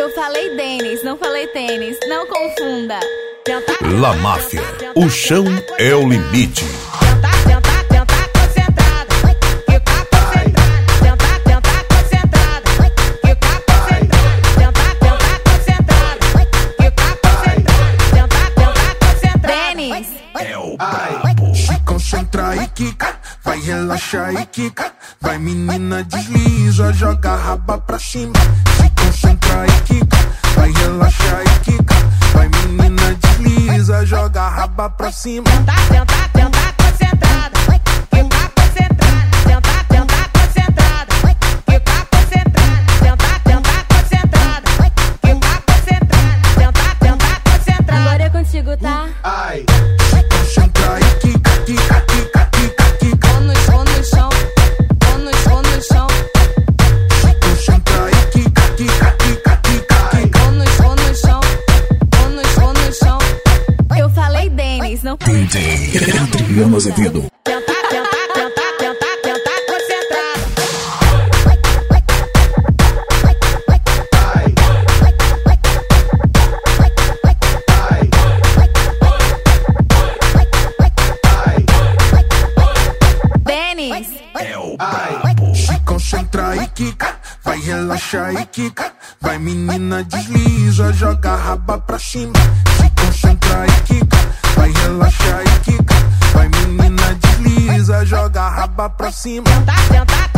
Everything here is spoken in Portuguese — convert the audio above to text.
Eu falei Denis, não falei tênis, não confunda. La Máfia, o chão é o limite. É o brabo. Se concentra e quica, vai relaxar e quica. Vai menina desliza, joga a raba pra cima. Se concentra e quica, vai relaxar e quica. Vai menina desliza, joga a raba pra cima. Tenta concentrada, fica concentrada. Tenta concentrada, fica concentrada. Tenta concentrada, fica concentrada. Tenta concentrada. Agora é contigo, tá? Ai. Concentra e quica, quica, quica, quica, quica. Ou no chão, ou no chão. Concentra e quica, quica, quica, quica, quica. Ou no chão, ou no chão. Eu falei Denis, não falei DJ Adriano Azevedo. Tenta concentrada. Denis, É o brabo. Se concentra e quica, vai relaxar e quica. Vai menina desliza, joga a raba pra cima. Se concentra e quica, vai relaxar e quica. Vai menina desliza, joga a raba pra cima. tenta